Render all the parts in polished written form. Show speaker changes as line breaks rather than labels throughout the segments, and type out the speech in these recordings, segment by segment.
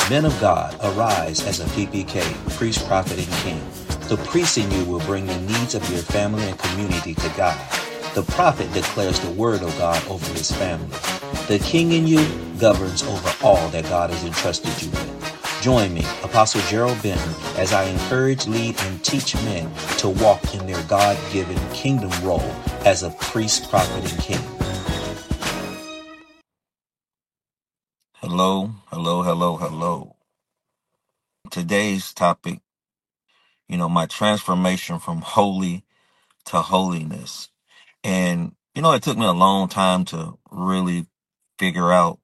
Men of God, arise as a PPK, priest, prophet, and king. The priest in you will bring the needs of your family and community to God. The prophet declares the word of God over his family. The king in you governs over all that God has entrusted you with. Join me, Apostle Gerald Benton, as I encourage, lead, and teach men to walk in their God-given kingdom role as a priest, prophet, and king. Hello, hello, hello, hello. Today's topic, my transformation from holy to holiness. And, it took me a long time to really figure out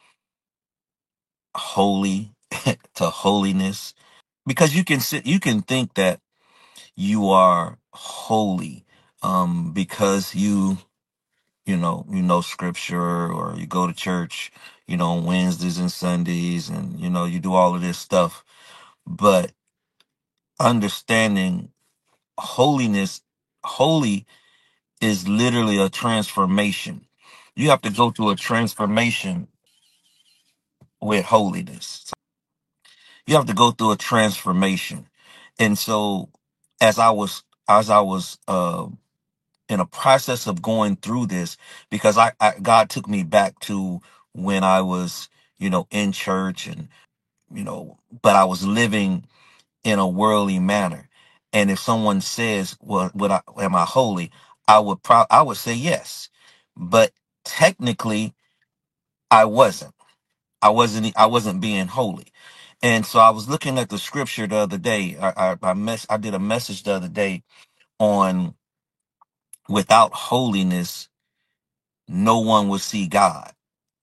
holy to holiness, because you can think that you are holy, because you know scripture, or you go to church, on Wednesdays and Sundays, and, you do all of this stuff. But understanding holiness, holy is literally a transformation. You have to go through a transformation with holiness. You have to go through a transformation. And so as I was in a process of going through this, because I God took me back to when I was, in church, and, but I was living in a worldly manner. And if someone says, "Well, am I holy?" I would say yes, but technically I wasn't. I wasn't being holy. And so I was looking at the scripture the other day. I did a message the other day on, without holiness, no one will see God.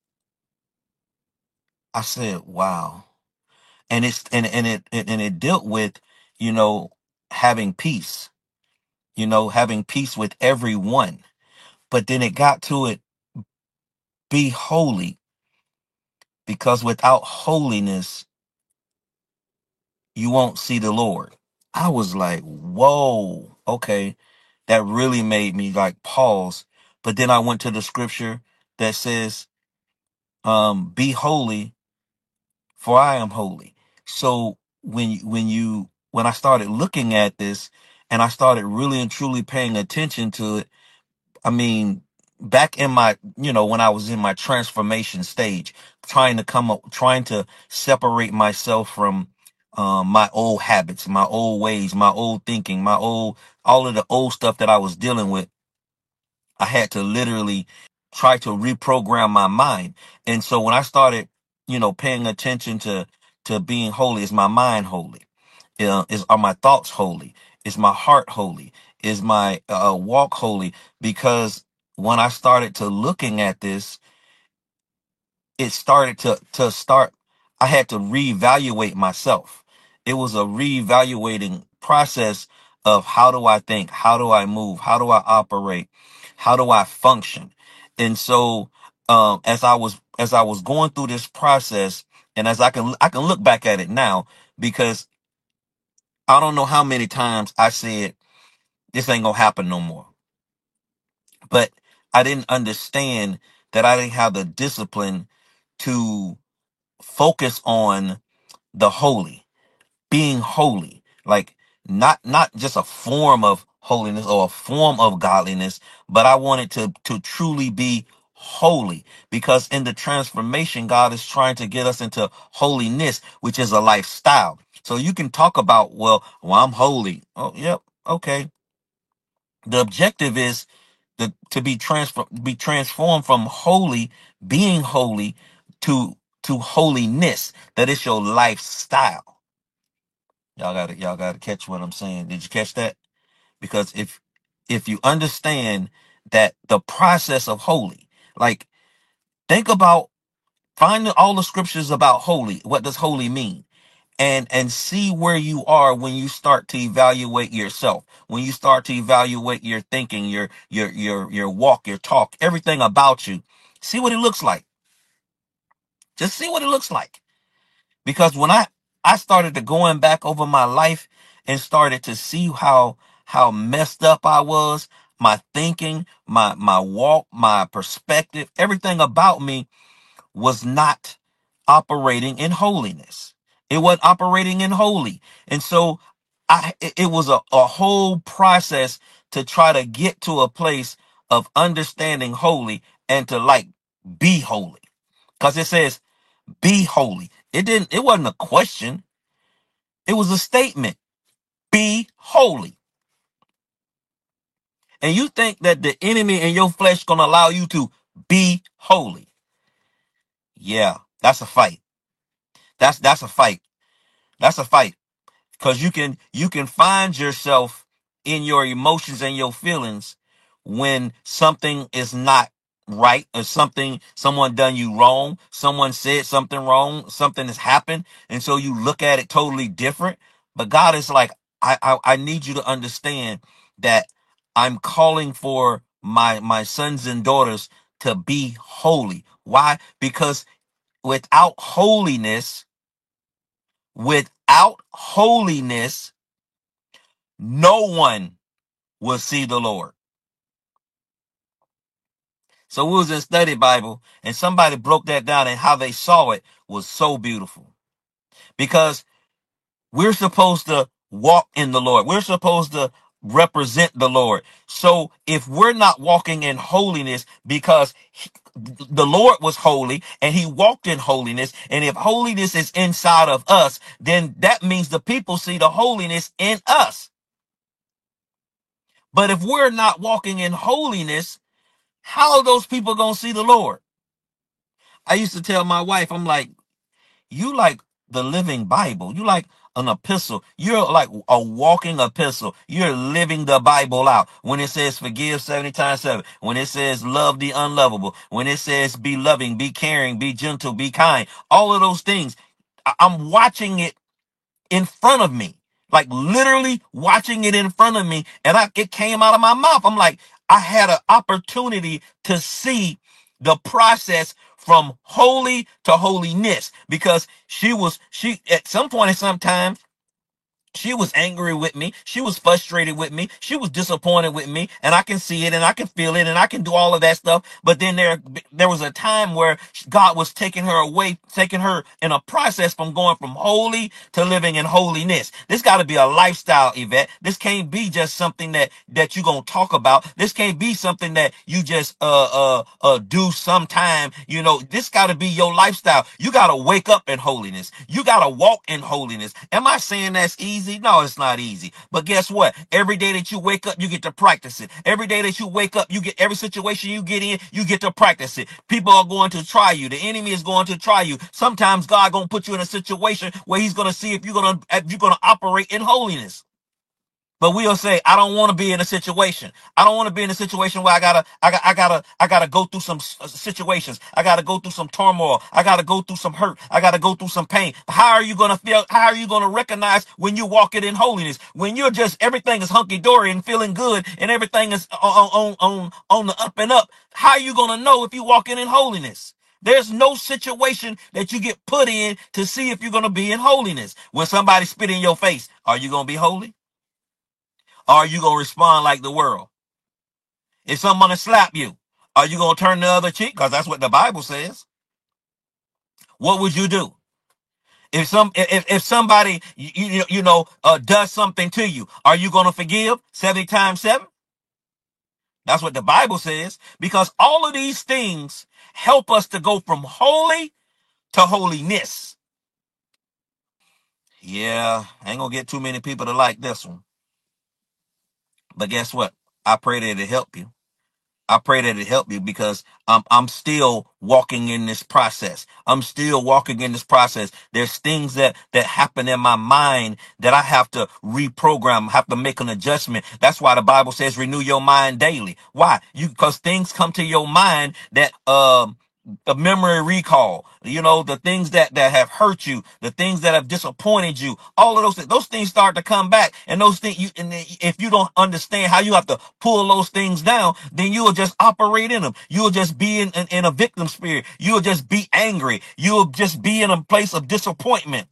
I said, wow. And it dealt with, you know, having peace, having peace with everyone. But then it got to it, be holy, because without holiness, you won't see the Lord. I was like, whoa, okay. That really made me like pause. But then I went to the scripture that says, be holy, for I am holy. So when I started looking at this, and I started really and truly paying attention to it, I mean, back in my, when I was in my transformation stage, trying to separate myself from my old habits, my old ways, my old thinking, all of the old stuff that I was dealing with. I had to literally try to reprogram my mind. And so when I started, paying attention to being holy, is my mind holy? Are my thoughts holy? Is my heart holy? Is my walk holy? Because when I started to looking at this, it started to start. I had to reevaluate myself. It was a reevaluating process of, how do I think? How do I move? How do I operate? How do I function? And so, as I was going through this process, and as I can look back at it now, because I don't know how many times I said, this ain't gonna happen no more. But I didn't understand that I didn't have the discipline to focus on the holy, being holy, like not just a form of holiness or a form of godliness, but I wanted to truly be holy, because in the transformation, God is trying to get us into holiness, which is a lifestyle. So you can talk about, well, I'm holy. Oh, yep, okay. The objective is to be transformed from holy, being holy, to holiness. That is your lifestyle. Y'all gotta catch what I'm saying. Did you catch that? Because if you understand that the process of holy, like, think about, find all the scriptures about holy. What does holy mean? And see where you are when you start to evaluate yourself, when you start to evaluate your thinking, your walk, your talk, everything about you. See what it looks like. Just see what it looks like. Because when I started to going back over my life, and started to see how messed up I was, my thinking, my walk, my perspective, everything about me was not operating in holiness. It wasn't operating in holy. And so it was a whole process to try to get to a place of understanding holy and to like be holy. Because it says be holy. It wasn't a question. It was a statement. Be holy. And you think that the enemy in your flesh gonna allow you to be holy. Yeah, that's a fight. That's a fight. That's a fight. Because you can find yourself in your emotions and your feelings when something is not right, or someone done you wrong, someone said something wrong, something has happened, and so you look at it totally different. But God is like, I need you to understand that I'm calling for my sons and daughters to be holy. Why? Because without holiness, without holiness, no one will see the Lord. So we was in study Bible and somebody broke that down, and how they saw it was so beautiful. Because we're supposed to walk in the Lord. We're supposed to represent the Lord. So if we're not walking in holiness, because the Lord was holy and he walked in holiness, and if holiness is inside of us, then that means the people see the holiness in us. But if we're not walking in holiness, how are those people going to see the Lord? I used to tell my wife, I'm like, you like the living Bible. You like an epistle. You're like a walking epistle. You're living the Bible out. When it says forgive 70 times 7, when it says love the unlovable, when it says be loving, be caring, be gentle, be kind, all of those things, I'm watching it in front of me, like literally watching it in front of me. And it came out of my mouth. I'm like, I had an opportunity to see the process from holy to holiness, because she at some point in some time, she was angry with me. She was frustrated with me. She was disappointed with me. And I can see it and I can feel it and I can do all of that stuff. But then there was a time where God was taking her away, taking her in a process from going from holy to living in holiness. This got to be a lifestyle, Yvette. This can't be just something that you're going to talk about. This can't be something that you just do sometime. You know, this got to be your lifestyle. You got to wake up in holiness. You got to walk in holiness. Am I saying that's easy? No, it's not easy. But guess what? Every day that you wake up, you get to practice it. Every day that you wake up, you get every situation you get in, you get to practice it. People are going to try you. The enemy is going to try you. Sometimes God going to put you in a situation where he's going to see if you're going to operate in holiness. But we'll say, I don't want to be in a situation. I don't want to be in a situation where I gotta go through some situations. I gotta go through some turmoil. I gotta go through some hurt. I gotta go through some pain. How are you gonna feel? How are you gonna recognize when you walk it in holiness? When you're just everything is hunky dory and feeling good and everything is on the up and up. How are you gonna know if you walk in holiness? There's no situation that you get put in to see if you're gonna be in holiness. When somebody spit in your face, are you gonna be holy? Or are you going to respond like the world? If someone slap you, are you going to turn the other cheek? Because that's what the Bible says. What would you do? If somebody does something to you, are you going to forgive 70 times 7? That's what the Bible says. Because all of these things help us to go from holy to holiness. Yeah, I ain't going to get too many people to like this one. But guess what? I pray that it help you. I pray that it help you, because I'm still walking in this process. I'm still walking in this process. There's things that happen in my mind that I have to reprogram, have to make an adjustment. That's why the Bible says renew your mind daily. Why? Because things come to your mind that a memory recall, the things that have hurt you, the things that have disappointed you, all of those things start to come back. And those things, if you don't understand how you have to pull those things down, then you will just operate in them. You will just be in a victim spirit. You will just be angry. You will just be in a place of disappointment.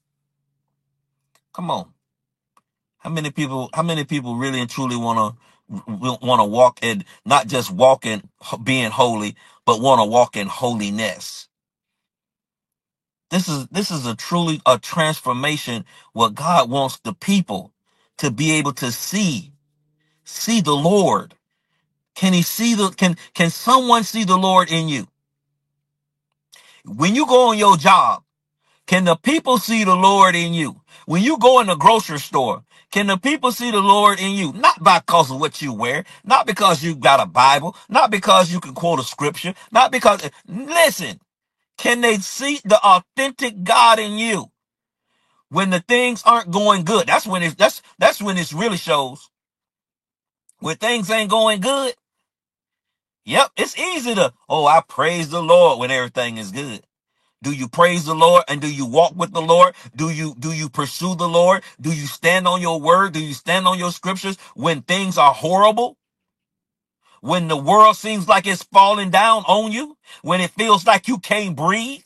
Come on. How many people really and truly want to walk in, not just walk in being holy, but want to walk in holiness? This is a truly a transformation what God wants the people to be able to see the Lord. Can he see the can someone see the Lord in you? When you go on your job, can the people see the Lord in you? When you go in the grocery store, can the people see the Lord in you? Not because of what you wear, not because you got a Bible, not because you can quote a scripture, not because, listen, can they see the authentic God in you when the things aren't going good? That's when it really shows. When things ain't going good, yep, it's easy to, oh, I praise the Lord when everything is good. Do you praise the Lord and do you walk with the Lord? Do you pursue the Lord? Do you stand on your word? Do you stand on your scriptures when things are horrible? When the world seems like it's falling down on you? When it feels like you can't breathe?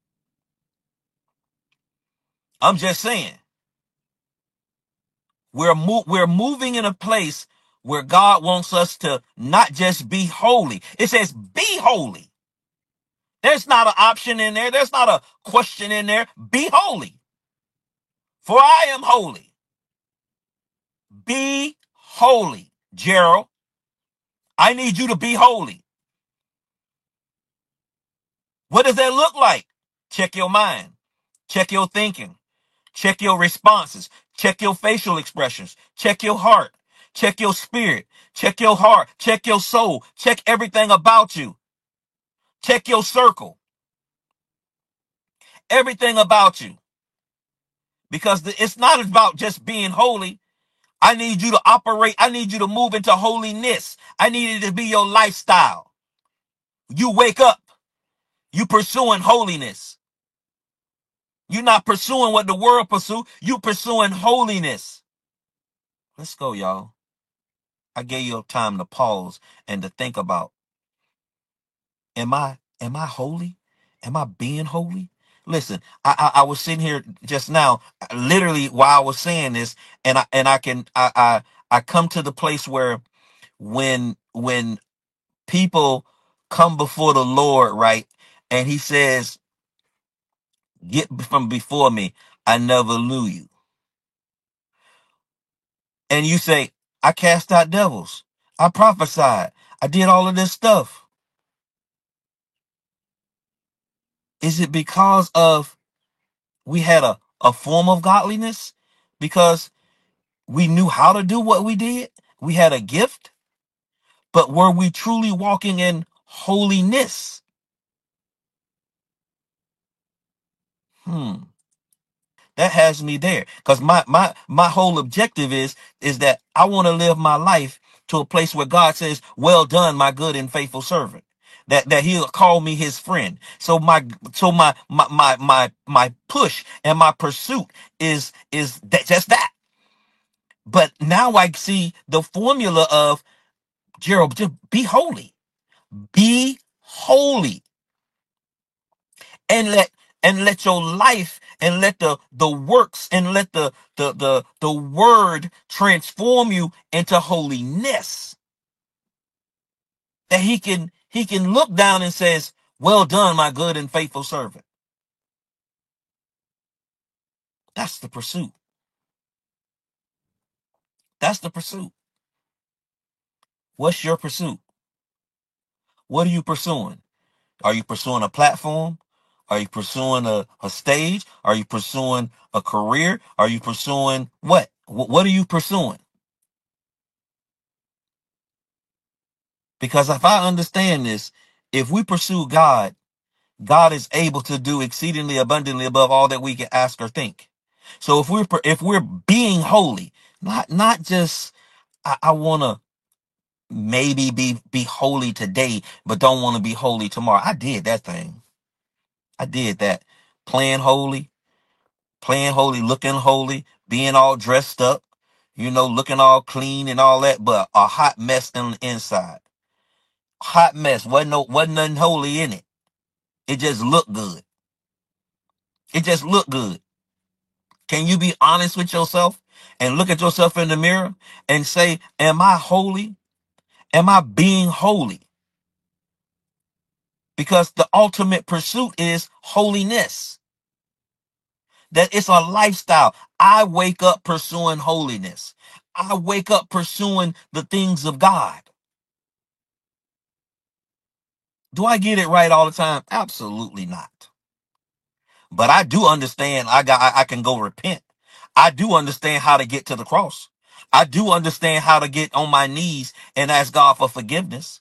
I'm just saying, we're moving in a place where God wants us to not just be holy. It says be holy. There's not an option in there. There's not a question in there. Be holy, for I am holy. Be holy, Gerald. I need you to be holy. What does that look like? Check your mind. Check your thinking. Check your responses. Check your facial expressions. Check your heart. Check your spirit. Check your heart. Check your soul. Check everything about you. Check your circle. Everything about you. Because it's not about just being holy. I need you to operate. I need you to move into holiness. I need it to be your lifestyle. You wake up. You pursuing holiness. You're not pursuing what the world pursue. You pursuing holiness. Let's go, y'all. I gave you time to pause and to think about, am I holy? Am I being holy? Listen, I was sitting here just now, literally while I was saying this, and I come to the place where when people come before the Lord, right, and he says, get from before me, I never knew you. And you say, I cast out devils. I prophesied. I did all of this stuff. Is it because of we had a form of godliness? Because we knew how to do what we did? We had a gift? But were we truly walking in holiness? Hmm. That has me there, because my whole objective is that I want to live my life to a place where God says, well done, my good and faithful servant, that he'll call me his friend. So my push and my pursuit is that, just that. But now I see the formula of, Gerald, just be holy. Be holy. And let your life, and let the works, and let the word transform you into holiness, that he can look down and says, well done, my good and faithful servant. That's the pursuit. That's the pursuit. What's your pursuit? What are you pursuing? Are you pursuing a platform? Are you pursuing a stage? Are you pursuing a career? Are you pursuing what? What are you pursuing? Because if I understand this, if we pursue God, God is able to do exceedingly abundantly above all that we can ask or think. So if we're being holy, not just, I want to maybe be holy today, but don't want to be holy tomorrow. I did that thing. I did that. Playing holy, looking holy, being all dressed up, looking all clean and all that, but a hot mess on the inside. Hot mess. Wasn't nothing holy in it. It just looked good. It just looked good. Can you be honest with yourself and look at yourself in the mirror and say, am I holy? Am I being holy? Because the ultimate pursuit is holiness. that it's a lifestyle. I wake up pursuing holiness. I wake up pursuing the things of God. Do I get it right all the time? Absolutely not. But I do understand I can go repent. I do understand how to get to the cross. I do understand how to get on my knees and ask God for forgiveness.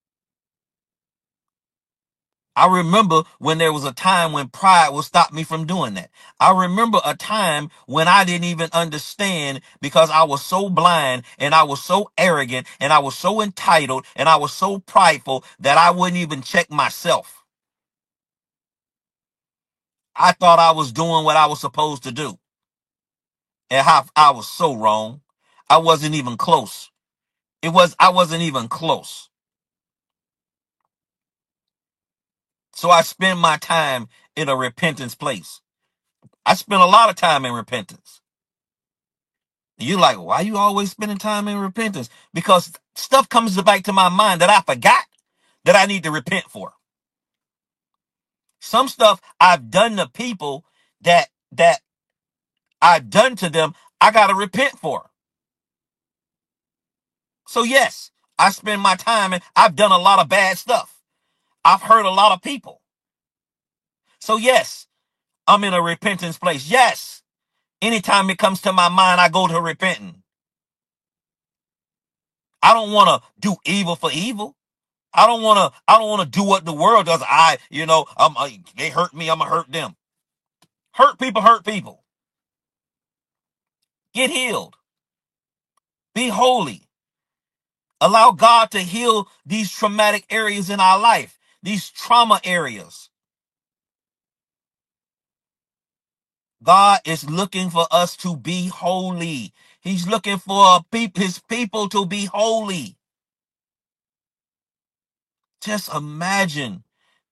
I remember when there was a time when pride would stop me from doing that. I remember a time when I didn't even understand because I was so blind and I was so arrogant and I was so entitled and I was so prideful that I wouldn't even check myself. I thought I was doing what I was supposed to do. And how I was so wrong. I wasn't even close. I wasn't even close. So I spend my time in a repentance place. I spend a lot of time in repentance. You like, why you always spending time in repentance? Because stuff comes back to my mind that I forgot that I need to repent for. Some stuff I've done to people that I've done to them, I gotta repent for. So yes, I spend my time and I've done a lot of bad stuff. I've hurt a lot of people. So yes, I'm in a repentance place. Yes, anytime it comes to my mind, I go to repenting. I don't want to do evil for evil. I don't want to do what the world does. They hurt me, I'm going to hurt them. Hurt people hurt people. Get healed. Be holy. Allow God to heal these traumatic areas in our life, these trauma areas. God is looking for us to be holy. He's looking for his people to be holy. Just imagine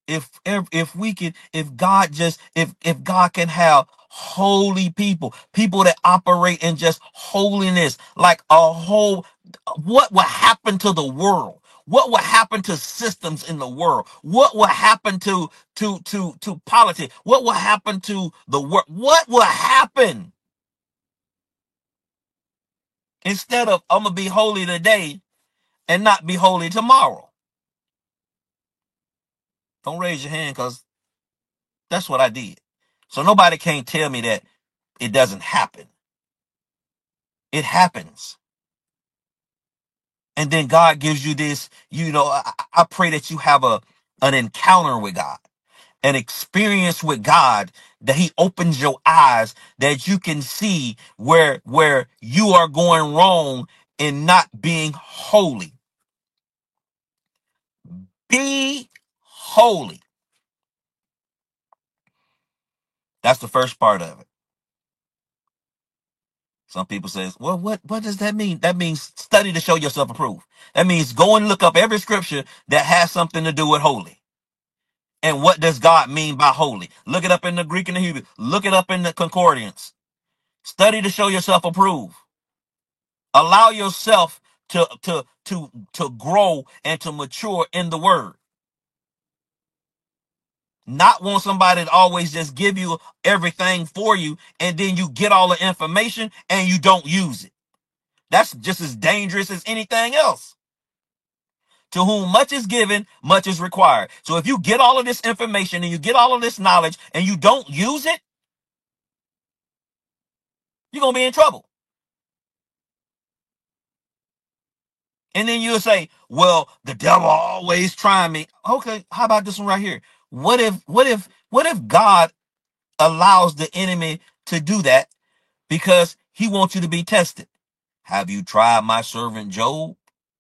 if God can have holy people that operate in just holiness, like a whole, what will happen to the world? What will happen to systems in the world? What will happen to politics? What will happen to the world? What will happen? Instead of I'm gonna be holy today and not be holy tomorrow. Don't raise your hand, because that's what I did. So nobody can't tell me that it doesn't happen. It happens. And then God gives you this, I pray that you have an encounter with God, an experience with God, that he opens your eyes, that you can see where you are going wrong in not being holy. Be holy. That's the first part of it. Some people says, well, what does that mean? That means study to show yourself approved. That means go and look up every scripture that has something to do with holy. And what does God mean by holy? Look it up in the Greek and the Hebrew. Look it up in the concordance. Study to show yourself approved. Allow yourself to grow and to mature in the word. Not want somebody to always just give you everything for you, and then you get all the information and you don't use it. That's just as dangerous as anything else. To whom much is given, much is required. So if you get all of this information and you get all of this knowledge and you don't use it, you're going to be in trouble. And then you'll say, well, the devil always trying me. Okay, how about this one right here? What if God allows the enemy to do that because he wants you to be tested? Have you tried my servant Job?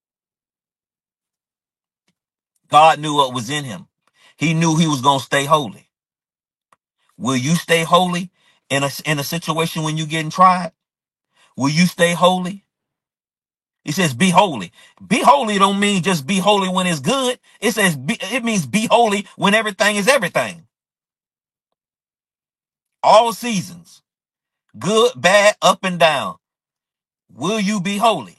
God knew what was in him. He knew he was going to stay holy. Will you stay holy in a situation when you're getting tried? Will you stay holy? He says, be holy. Be holy don't mean just be holy when it's good. It means be holy when everything is everything. All seasons, good, bad, up and down. Will you be holy?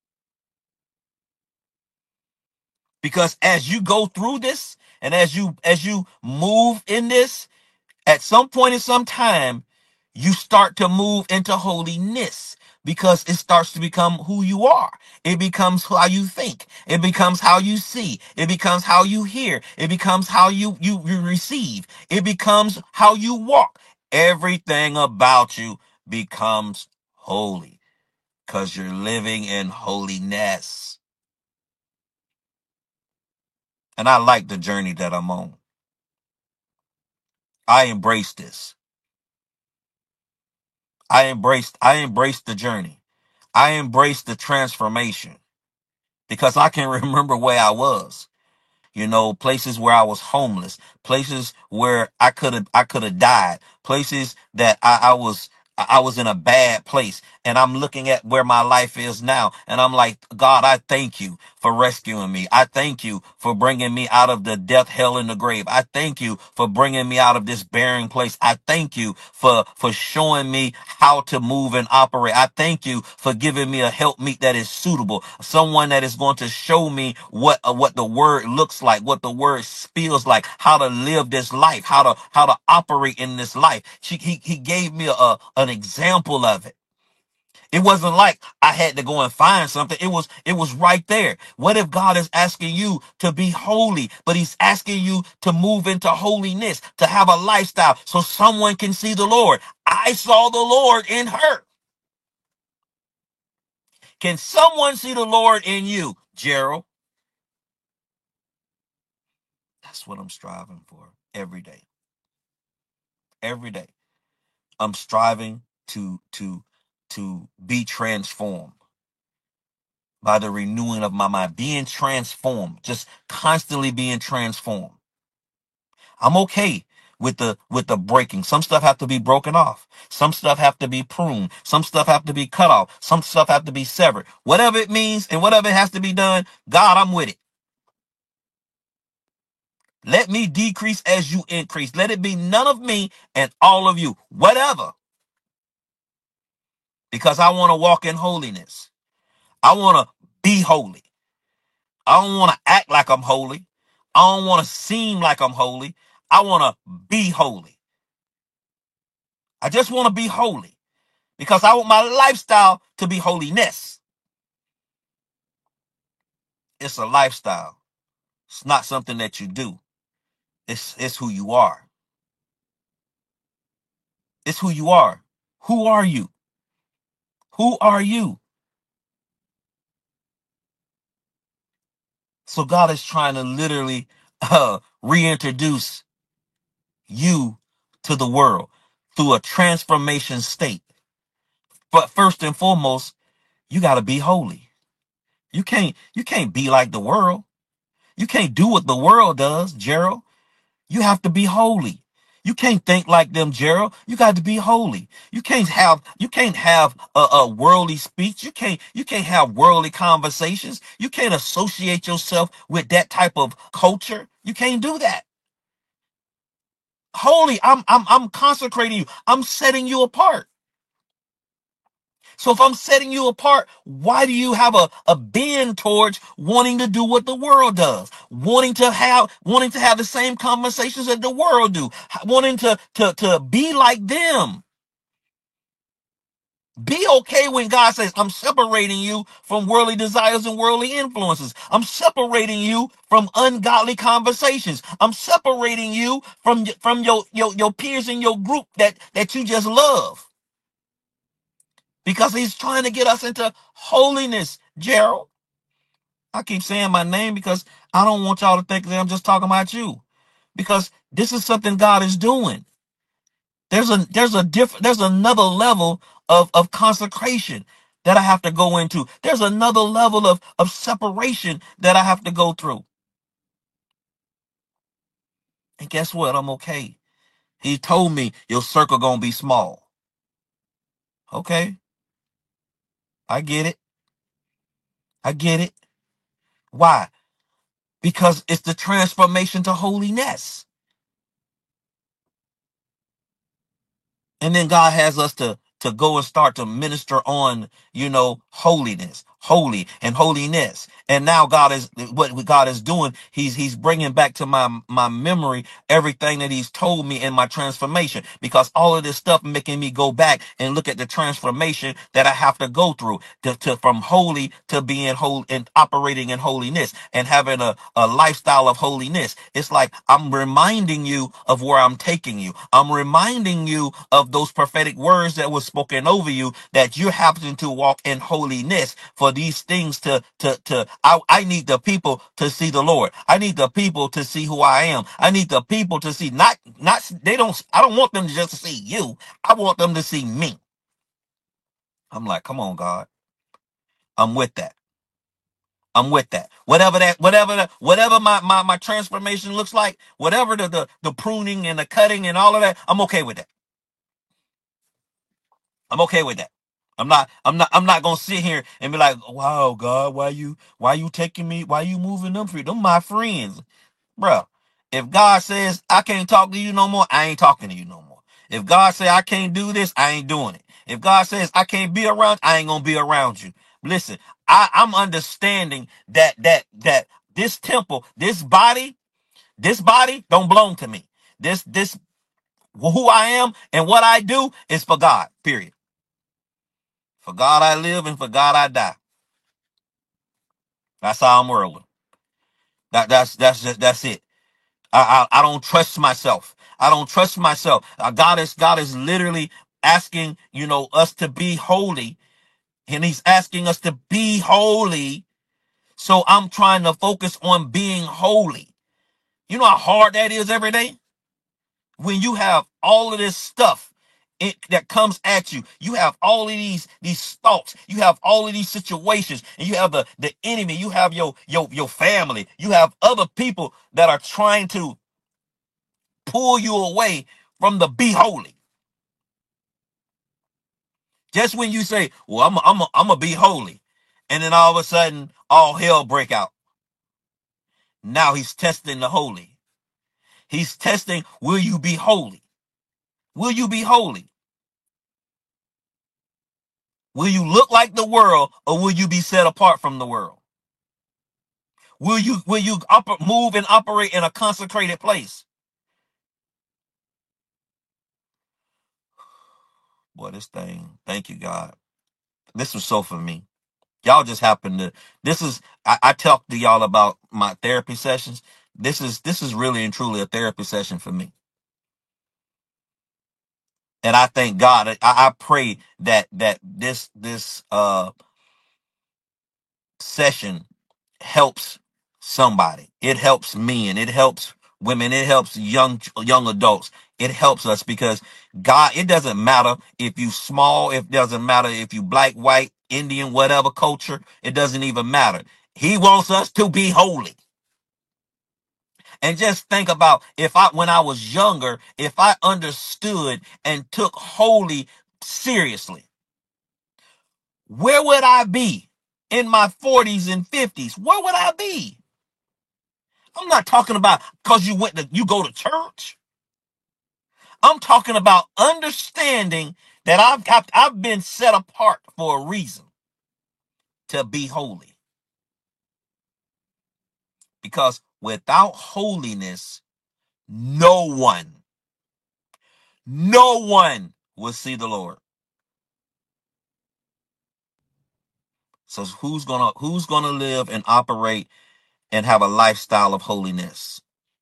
Because as you go through this and as you move in this, at some point in some time, you start to move into holiness because it starts to become who you are. It becomes how you think. It becomes how you see. It becomes how you hear. It becomes how you receive. It becomes how you walk. Everything about you becomes holy because you're living in holiness. And I like the journey that I'm on. I embrace this. I embraced the journey. I embraced the transformation because I can remember where I was. Places where I was homeless, places where I could have died, places that I was in a bad place. And I'm looking at where my life is now. And I'm like, God, I thank you for rescuing me. I thank you for bringing me out of the death, hell, and the grave. I thank you for bringing me out of this barren place. I thank you for showing me how to move and operate. I thank you for giving me a helpmeet that is suitable, someone that is going to show me what the word looks like, what the word feels like, how to live this life, how to operate in this life. He gave me an example of it. It wasn't like I had to go and find something. It was right there. What if God is asking you to be holy, but he's asking you to move into holiness, to have a lifestyle so someone can see the Lord? I saw the Lord in her. Can someone see the Lord in you, Gerald? That's what I'm striving for every day. Every day. I'm striving to be transformed by the renewing of my mind, being transformed, just constantly being transformed. I'm okay with the breaking. Some stuff have to be broken off. Some stuff have to be pruned. Some stuff have to be cut off. Some stuff have to be severed. Whatever it means and whatever has to be done, God, I'm with it. Let me decrease as you increase. Let it be none of me and all of you. Whatever. Because I want to walk in holiness. I want to be holy. I don't want to act like I'm holy. I don't want to seem like I'm holy. I want to be holy. I just want to be holy because I want my lifestyle to be holiness. It's a lifestyle. It's not something that you do. It's who you are. It's who you are. Who are you? Who are you? So God is trying to literally reintroduce you to the world through a transformation state. But first and foremost, you got to be holy. You can't be like the world. You can't do what the world does, Gerald. You have to be holy. You can't think like them, Gerald. You got to be holy. You can't have a worldly speech. You can't have worldly conversations. You can't associate yourself with that type of culture. You can't do that. Holy, I'm consecrating you. I'm setting you apart. So if I'm setting you apart, why do you have a bend towards wanting to do what the world does? Wanting to have the same conversations that the world do, wanting to be like them. Be okay when God says, I'm separating you from worldly desires and worldly influences. I'm separating you from ungodly conversations. I'm separating you from your peers in your group that you just love. Because he's trying to get us into holiness, Gerald. I keep saying my name because I don't want y'all to think that I'm just talking about you. Because this is something God is doing. There's another level of consecration that I have to go into. There's another level of separation that I have to go through. And guess what? I'm okay. He told me your circle gonna be small. Okay, I get it. I get it. Why? Because it's the transformation to holiness. And then God has us to go and start to minister on, holiness. holy and holiness. And now God is what God is doing. He's bringing back to my memory everything that he's told me in my transformation, because all of this stuff making me go back and look at the transformation that I have to go through to from holy to being whole and operating in holiness and having a lifestyle of holiness. It's like I'm reminding you of where I'm taking you. I'm reminding you of those prophetic words that were spoken over you, that you're having to walk in holiness for these things I need the people to see the Lord. I need the people to see who I am. I need the people to see not I don't want them to just see you. I want them to see me. I'm like, come on, God. I'm with that. I'm with that. Whatever my transformation looks like, whatever the pruning and the cutting and all of that, I'm okay with that. I'm okay with that. I'm not gonna sit here and be like, wow, God, why you taking me? Why you moving them for them my friends? Bruh, if God says I can't talk to you no more, I ain't talking to you no more. If God says I can't do this, I ain't doing it. If God says I can't be around, I ain't gonna be around you. Listen, I'm understanding that this temple, this body don't belong to me. This who I am and what I do is for God. Period. For God I live and for God I die. That's how I'm rolling. That's it. I don't trust myself. I don't trust myself. God is literally asking, us to be holy, and he's asking us to be holy. So I'm trying to focus on being holy. You know how hard that is every day? When you have all of this stuff that comes at you, you have all of these thoughts, you have all of these situations, and you have the enemy, you have your family, you have other people that are trying to pull you away from the be holy. Just when you say, well, I'm gonna be holy, and then all of a sudden all hell break out. Now he's testing the holy. He's testing, will you be holy? Will you be holy? Will you look like the world, or will you be set apart from the world? Will you move and operate in a consecrated place? Boy, this thing, thank you, God. This was so for me. Y'all just happen to, I talked to y'all about my therapy sessions. This is really and truly a therapy session for me. And I thank God. I pray that this session helps somebody. It helps me, and it helps women. It helps young adults. It helps us, because God, it doesn't matter if you small, it doesn't matter if you black, white, Indian, whatever culture, it doesn't even matter. He wants us to be holy. And just think about, when I was younger, if I understood and took holy seriously, where would I be in my 40s and 50s? Where would I be? I'm not talking about because you go to church. I'm talking about understanding that I've been set apart for a reason, to be holy. Because without holiness, no one will see the Lord. So who's gonna live and operate and have a lifestyle of holiness?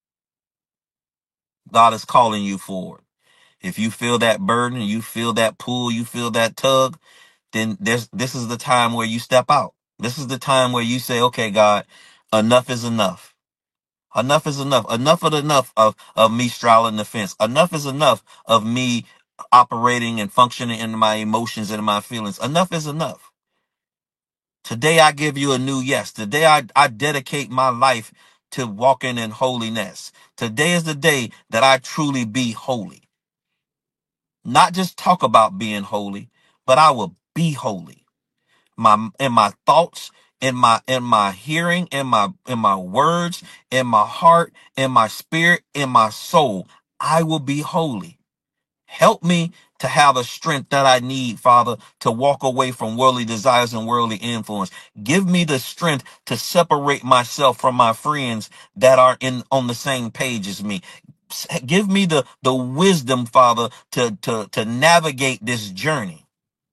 God is calling you forward. If you feel that burden, you feel that pull, you feel that tug, then this is the time where you step out. This is the time where you say, okay, God, enough is enough. Enough is enough. Enough of me straddling the fence. Enough is enough of me operating and functioning in my emotions and my feelings. Enough is enough. Today I give you a new yes. Today I dedicate my life to walking in holiness. Today is the day that I truly be holy. Not just talk about being holy, but I will be holy. In my thoughts, in my hearing, in my words, in my heart, in my spirit, in my soul, I will be holy. Help me to have the strength that I need, Father, to walk away from worldly desires and worldly influence. Give me the strength to separate myself from my friends that are on the same page as me. Give me the wisdom, Father, to navigate this journey,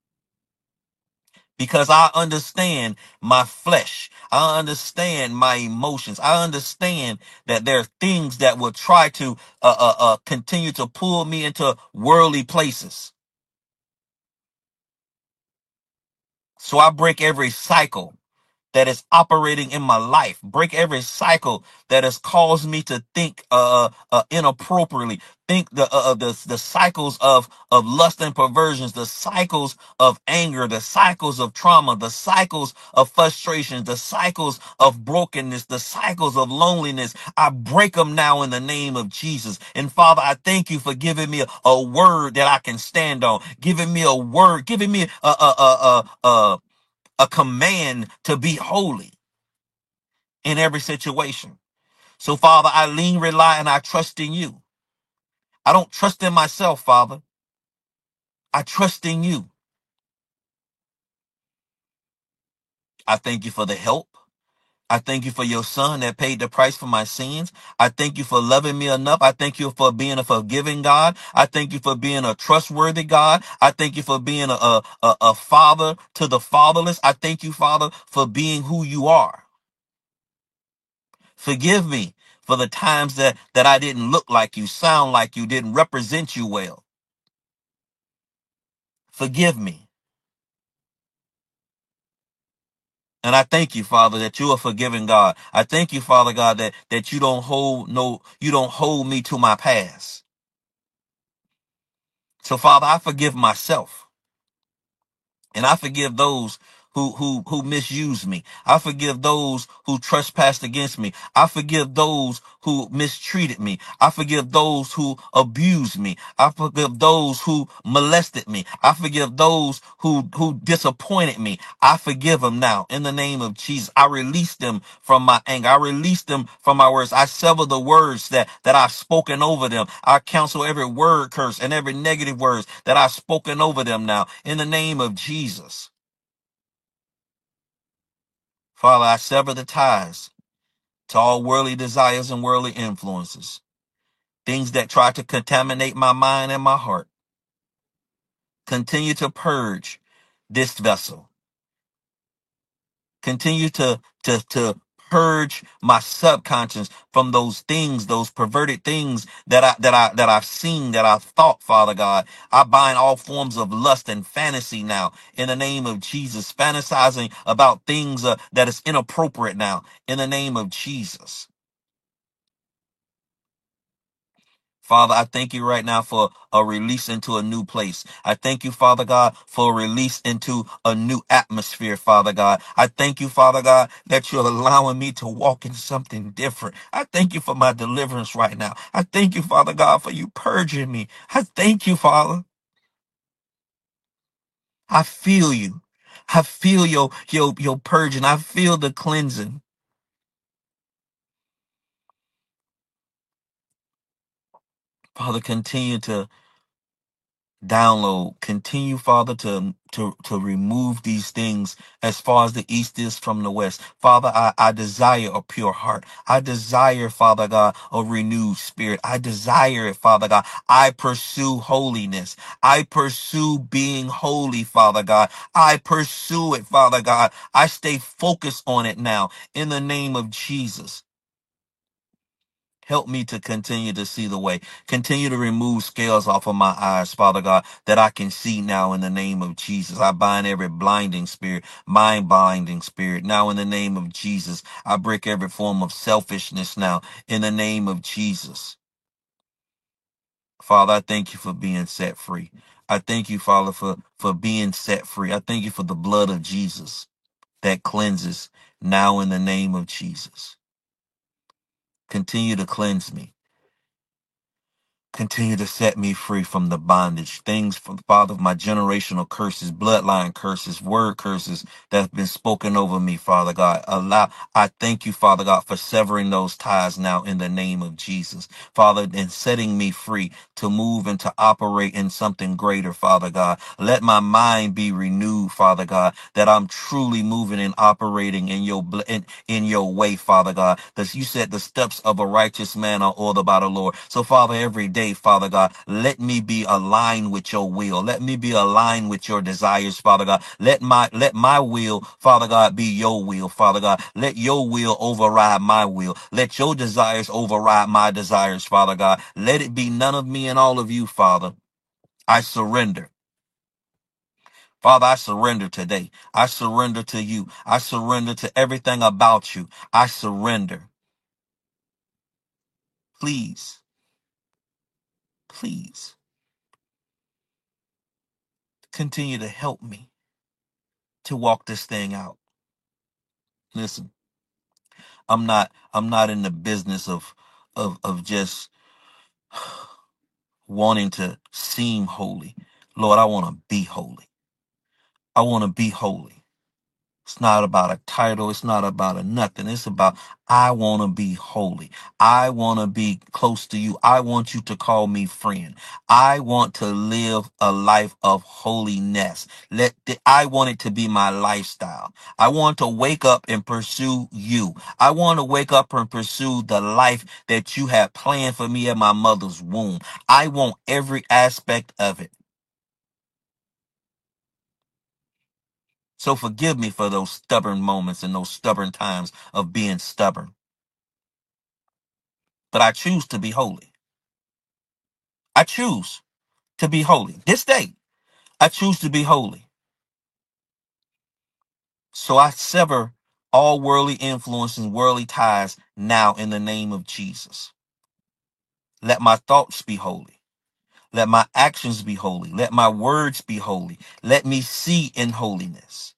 because I understand my flesh. I understand my emotions. I understand that there are things that will try to continue to pull me into worldly places. So I break every cycle that is operating in my life. Break every cycle that has caused me to think inappropriately. Think the cycles of lust and perversions, the cycles of anger, the cycles of trauma, the cycles of frustration, the cycles of brokenness, the cycles of loneliness. I break them now in the name of Jesus. And Father, I thank you for giving me a word that I can stand on, giving me a word, giving me a command to be holy in every situation. So, Father, I lean, rely, and I trust in you. I don't trust in myself, Father. I trust in you. I thank you for the help. I thank you for your son that paid the price for my sins. I thank you for loving me enough. I thank you for being a forgiving God. I thank you for being a trustworthy God. I thank you for being a father to the fatherless. I thank you, Father, for being who you are. Forgive me for the times that I didn't look like you, sound like you, didn't represent you well. Forgive me. And I thank you, Father, that you're a forgiving God. I thank you, Father God, that you don't hold me to my past. So, Father, I forgive myself. And I forgive those who misuse me. I forgive those who trespassed against me. I forgive those who mistreated me. I forgive those who abused me. I forgive those who molested me. I forgive those who disappointed me. I forgive them now in the name of Jesus. I release them from my anger. I release them from my words. I sever the words that I've spoken over them. I cancel every word curse and every negative words that I've spoken over them now in the name of Jesus. Father, I sever the ties to all worldly desires and worldly influences, things that try to contaminate my mind and my heart. Continue to purge this vessel. Continue to purge my subconscious from those things, those perverted things that I've seen, that I've thought, Father God. I bind all forms of lust and fantasy now in the name of Jesus, fantasizing about things that is inappropriate now in the name of Jesus. Father, I thank you right now for a release into a new place. I thank you, Father God, for a release into a new atmosphere, Father God. I thank you, Father God, that you're allowing me to walk in something different. I thank you for my deliverance right now. I thank you, Father God, for you purging me. I thank you, Father. I feel you. I feel your purging. I feel the cleansing. Father, continue to download, continue, Father, to remove these things as far as the east is from the west. Father, I desire a pure heart. I desire, Father God, a renewed spirit. I desire it, Father God. I pursue holiness. I pursue being holy, Father God. I pursue it, Father God. I stay focused on it now in the name of Jesus. Help me to continue to see the way. Continue to remove scales off of my eyes, Father God, that I can see now in the name of Jesus. I bind every blinding spirit, mind binding spirit. Now in the name of Jesus, I break every form of selfishness now in the name of Jesus. Father, I thank you for being set free. I thank you, Father, for being set free. I thank you for the blood of Jesus that cleanses now in the name of Jesus. Continue to cleanse me. Continue to set me free from the bondage, things from Father, my generational curses, bloodline curses, word curses that have been spoken over me, Father God. I thank you, Father God, for severing those ties now in the name of Jesus, Father, and setting me free to move and to operate in something greater, Father God. Let my mind be renewed, Father God, that I'm truly moving and operating in in your way, Father God. That you said the steps of a righteous man are ordered by the Lord. So, Father, every day, Father God, let me be aligned with your will. Let me be aligned with your desires, Father God. Let my will, Father God, be your will, Father God. Let your will override my will. Let your desires override my desires, Father God. Let it be none of me and all of you, Father. I surrender. Father, I surrender today. I surrender to you. I surrender to everything about you. I surrender. Please, please continue to help me to walk this thing out. Listen, I'm not in the business of just wanting to seem holy. Lord, I want to be holy. I want to be holy. It's not about a title. It's not about a nothing. It's about, I want to be holy. I want to be close to you. I want you to call me friend. I want to live a life of holiness. I want it to be my lifestyle. I want to wake up and pursue you. I want to wake up and pursue the life that you have planned for me in my mother's womb. I want every aspect of it. So forgive me for those stubborn moments and those stubborn times of being stubborn. But I choose to be holy. I choose to be holy. This day, I choose to be holy. So I sever all worldly influences, worldly ties now in the name of Jesus. Let my thoughts be holy. Let my actions be holy. Let my words be holy. Let me see in holiness.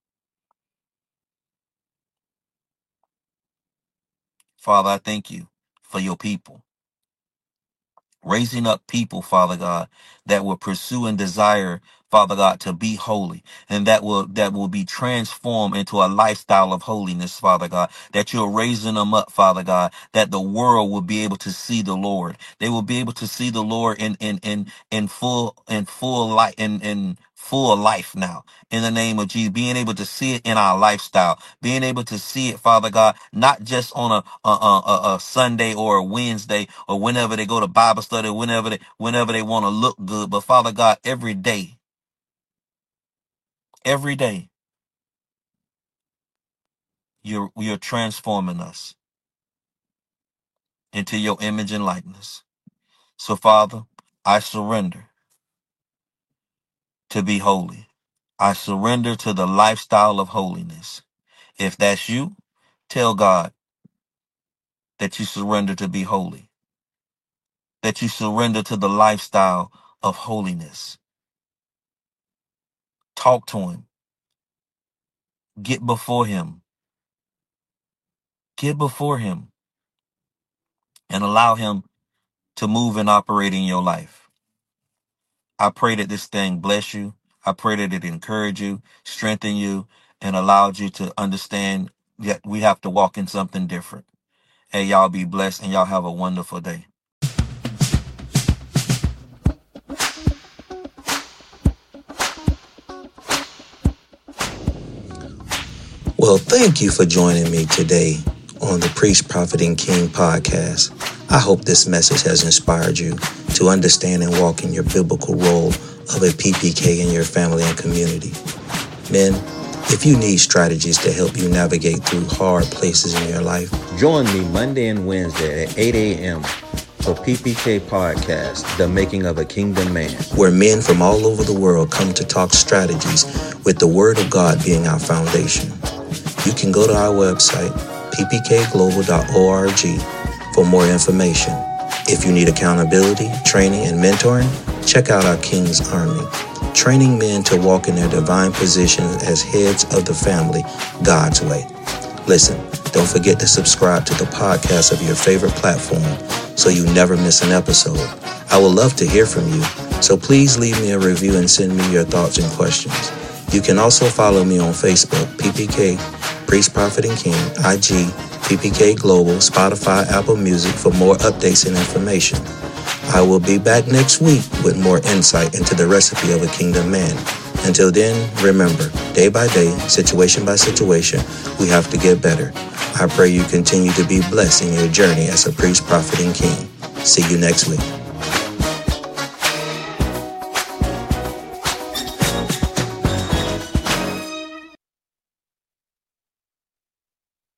Father, I thank you for your people. Raising up people, Father God, that will pursue and desire, Father God, to be holy, and that will be transformed into a lifestyle of holiness, Father God. That you're raising them up, Father God, that the world will be able to see the Lord. They will be able to see the Lord in full light in full life now. In the name of Jesus, being able to see it in our lifestyle, being able to see it, Father God, not just on a Sunday or a Wednesday or whenever they go to Bible study, whenever they want to look good, but Father God, every day, you're transforming us into your image and likeness. So Father, I surrender to be holy. I surrender to the lifestyle of holiness. If that's you, tell God that you surrender to be holy, that you surrender to the lifestyle of holiness. Talk to him. Get before him. Get before him and allow him to move and operate in your life. I pray that this thing bless you. I pray that it encourage you, strengthen you, and allowed you to understand that we have to walk in something different. Hey, y'all be blessed and y'all have a wonderful day.
Well, thank you for joining me today on the Priest, Prophet, and King podcast. I hope this message has inspired you to understand and walk in your biblical role of a PPK in your family and community. Men, if you need strategies to help you navigate through hard places in your life, join me Monday and Wednesday at 8 a.m. for PPK Podcast, The Making of a Kingdom Man, where men from all over the world come to talk strategies with the Word of God being our foundation. You can go to our website, ppkglobal.org, for more information. If you need accountability, training, and mentoring, check out our King's Army, training men to walk in their divine positions as heads of the family God's way. Listen, don't forget to subscribe to the podcast of your favorite platform so you never miss an episode. I would love to hear from you, so please leave me a review and send me your thoughts and questions. You can also follow me on Facebook, PPK, Priest, Prophet, and King, IG, PPK Global, Spotify, Apple Music for more updates and information. I will be back next week with more insight into the recipe of a kingdom man. Until then, remember, day by day, situation by situation, we have to get better. I pray you continue to be blessed in your journey as a priest, prophet, and king. See you next week.